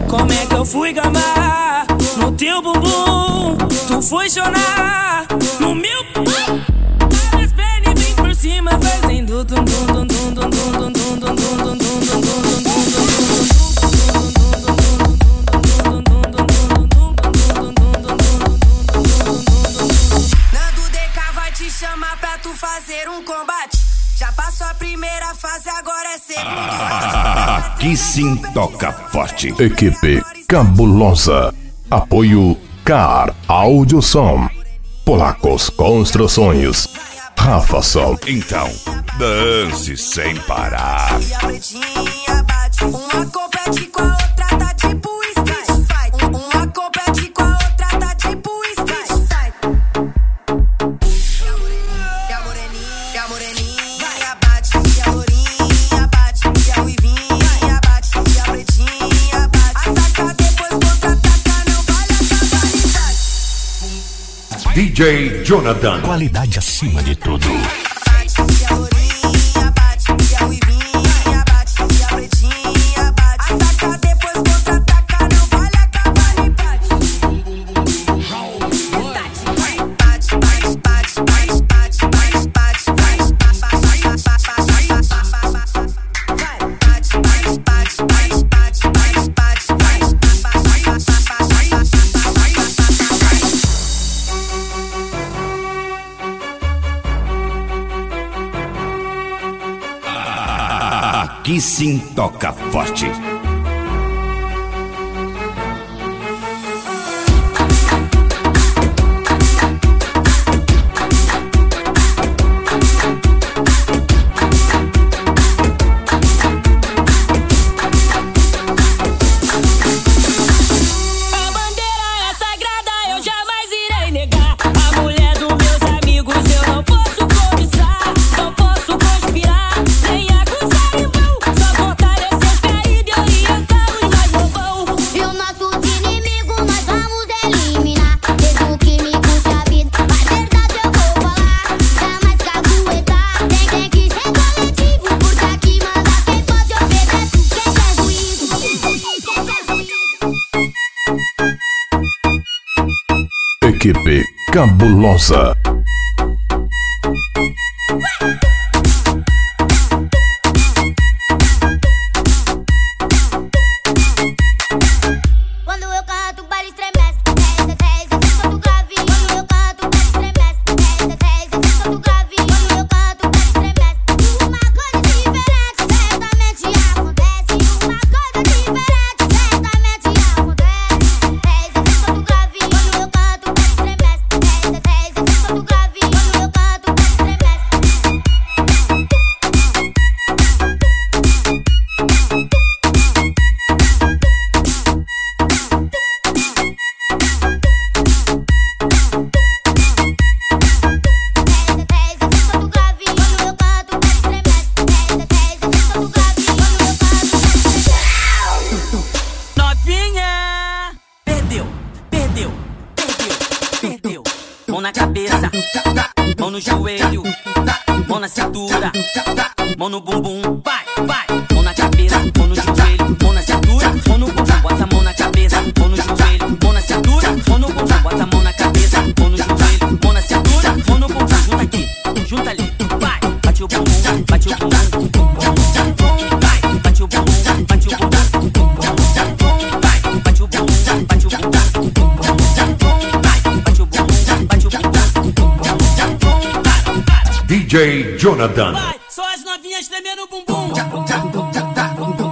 Como é que eu fui gamar no teu bumbum? Tu foi chorar no meu bumbum. Abre as pernas e vem por cima fazendo dum dum dum dum dum dum dum dum dum dum dum dum dum. Chamar pra tu fazer um combate. Já passou a primeira fase, agora é segunda. Aqui sim toca forte. Equipe Cabulosa. Apoio Car Audio Som. Polacos Construções. Rafa Som. Então, dance sem parar. E a pretinha bate. Uma compete com a outra, tá tipo street fight. Uma compete com a outra, tá tipo street fight. E a moreninha bate. E a lourinha bate. E a ruivinha bate. E a pretinha bate. Ataca depois contra-ataca, não vale a capacidade. DJ Jonathan. Qualidade acima de tudo. E a lourinha bate. E a ruivinha bate. E a pretinha bate. Ataca depois contra-ataca, não vale a capacidade. Aqui sim toca forte. A bandeira é sagrada, eu jamais irei negar. A mulher dos meus amigos eu não posso cobiçar. Não posso conspirar, nem acusar irmão. Só fortalecer os caídos, eu ia entrar os mais bobão. E os nossos inimigos nós vamos eliminar. Mesmo que me custe a vida, a verdade eu vou falar. Jamais caguetar, tem que ser coletivo. Porque aqui manda quem pode obedecer. Quem quer juízo, quem quer juízo. Equipe Cabulosa. Quando eu canto, o baile estremece. Desce, desce do gravinho. Quando eu canto, o baile estremece. Desce, desce do gravinho. Quando eu canto, o baile estremece. Uma coisa diferente certamente acontece. Uma coisa diferente certamente acontece. Desce, do gravinho. Quando eu canto, o baile estremece. Desce, do gravinho. Quando eu canto, o baile estremece. Novinha, perdeu. Mão na cabeça, mão no joelho, mão na cintura, mão no bumbum. Vai. Mão na cabeça, mão no joelho, mão na cintura, mão no bumbum. Bota a mão na cabeça, mão no joelho, mão na cintura, mão no bumbum. Bota a mão na cabeça, mão no joelho, mão na cintura, mão no bumbum. Junta aqui, junta ali, vai. Bate o bumbum, bate o bumbum. Vai, bate o bumbum, bate o bumbum. Vai, bate o bumbum, bate o bumbum. Vai, bate o bumbum, bate o bumbum. DJ Jonathan. Vai, só as novinhas tremendo o bumbum.